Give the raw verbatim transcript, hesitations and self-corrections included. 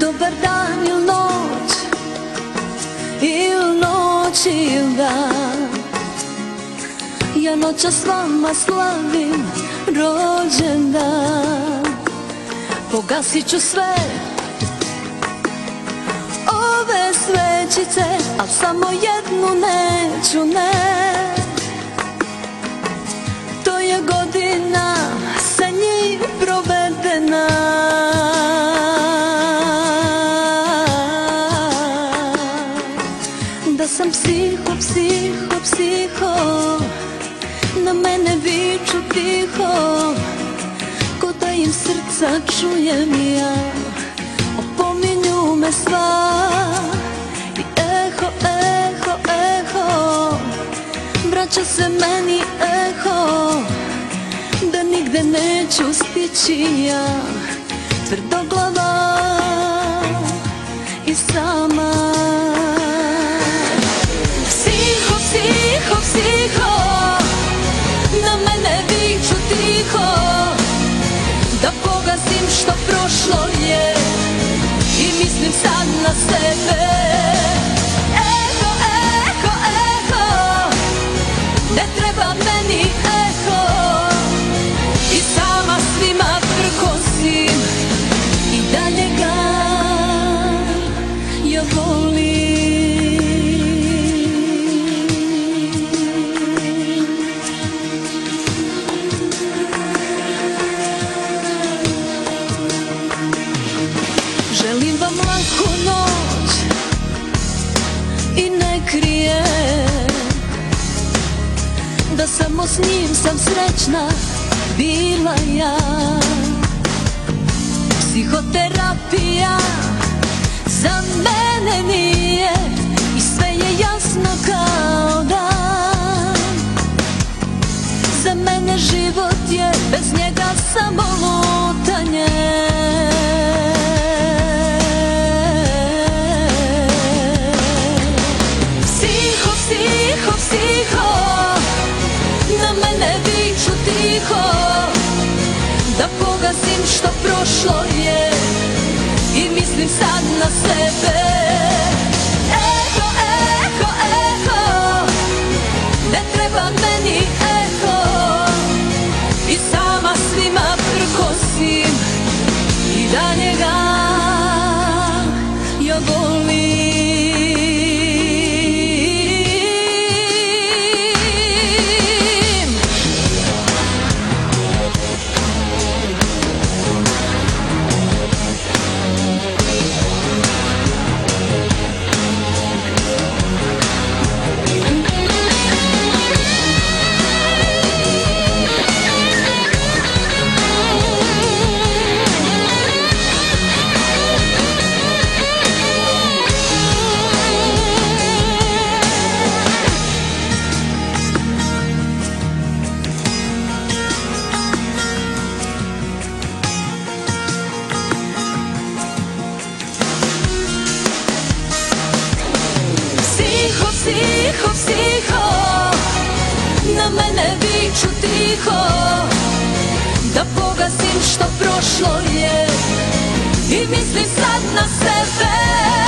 Dobar dan il noć, il noć il dan. Ja noćas s vama slavim rođendan. Pogasit ću sve ove svećice, al samo jednu neću, ne. To je godina sa njim provedena. Da sam psiho, psiho, psiho, na mene viču tiho, ko da im srca čujem ja. Opominju me sva i eho, eho, eho, vraća se meni eho, da nigde neću stići ja. Tvrdoglava i sama. Psiho, psiho, psiho, na mene viču tiho, da pogasim što prošlo je i mislim sad na sebe. Eho, eho, eho, ne treba meni eho, i sama svima prkosim i dalje ga ja volim. Želim vam laku noć i ne krijem da samo s njim sam srećna bila ja. Psihoterapija za mene nije i sve je jasno kao dan. Za mene život je bez njega samo lutanje. Psiho, psiho, na mene viču tiho, da pogasim što prošlo je i mislim sad na sebe. Eho, eho, eho, ne treba meni eho, i sama svima prkosim i dalje ga ja volim. Psiho, psiho, na mene viču tiho, da pogasim što prošlo je i mislim sad na sebe.